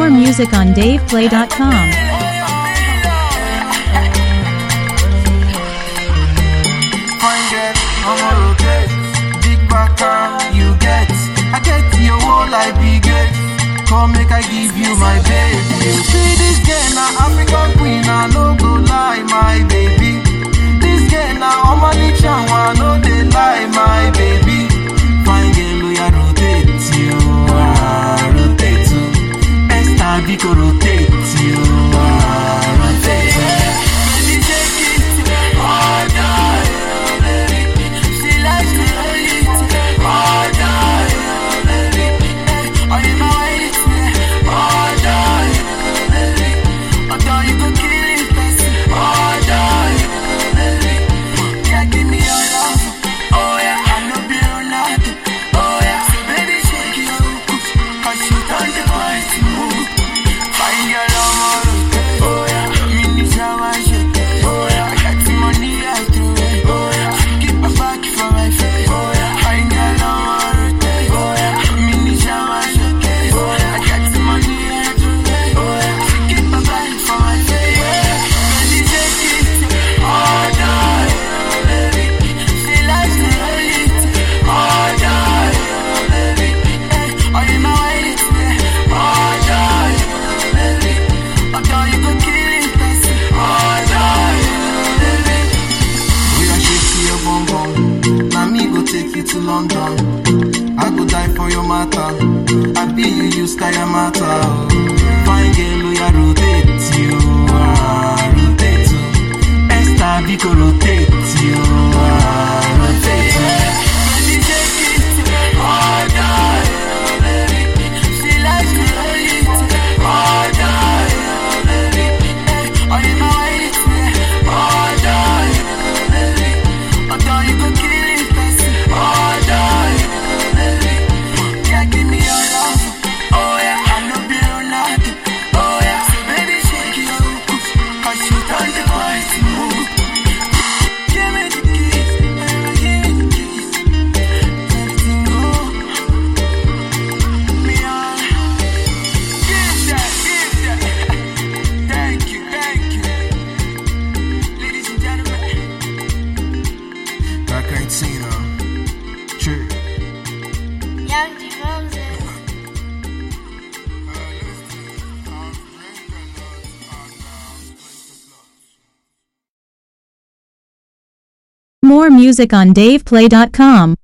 More music on DavePlay.com. Come make I give you my baby. You see this girl na African queen, I no go lie, my baby. This girl na Omani Chanwa, no dey lie, my baby. Fine girl, we are rotate you, rotate you. Esther Biko rotate you, rotate you. Baby, take it, oh yeah, baby. She likes to hold it, oh yeah, baby. Oh, you know I More music on DavePlay.com.